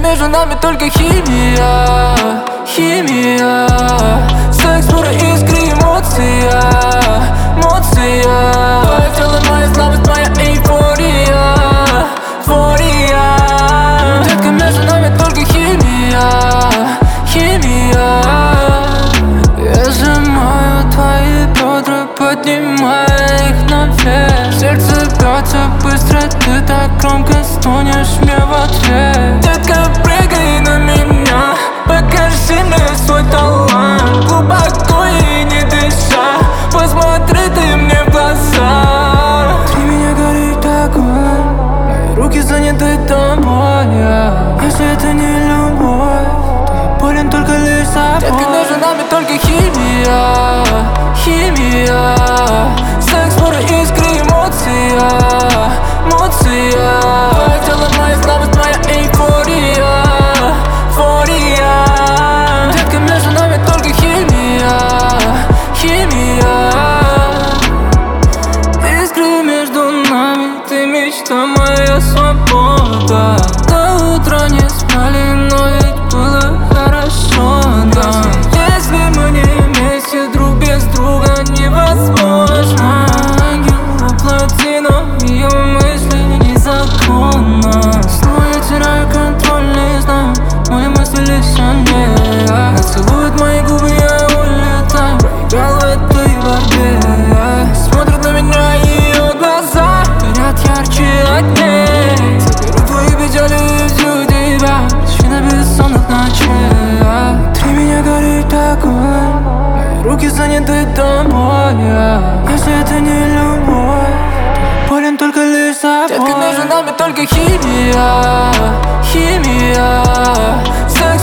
между нами только химия, химия. Секс, пura искры, эмоция, эмоция. Твое тело, моя слабость, моя эйфория, эйфория. Детка, между нами только химия, химия. Я сжимаю твои бедра, поднимая их наверх. Сердце бьется быстро, ты так громко стонешь мне в ответ. Детка, прыгай на меня, покажи мне свой талант. Глубоко и не дыша, посмотри ты мне в глаза. Внутри меня горит огонь, мои руки заняты тобой. Если это не любовь, то я болен только лишь собой. Детка, между нами только химия, химия. Секс, пura искры, эмоция, эмоция. Твое тело, моя слабость, моя эйфория, эйфория. Детка, между нами только химия, химия. Искры между нами, ты мечта, моя свобода. До утра не спали, но ведь было хорошо нам. Если мы не вместе, друг без друга невозможно. Ангел воплоти, но ее мысли незаконно. Снова я теряю контроль, не знаю, мои мысли лишь о ней. Она целует мои губы, я улетаю, проиграл в этой борьбе. Смотрит на меня, ее глаза горят ярче огней. Заберу твои печали и всю тебя, причина бессонных ночей. Внутри меня горит огонь, мои руки заняты тобой. Если это не любовь, то я болен только лишь собой. Детка, между нами только химия, химия.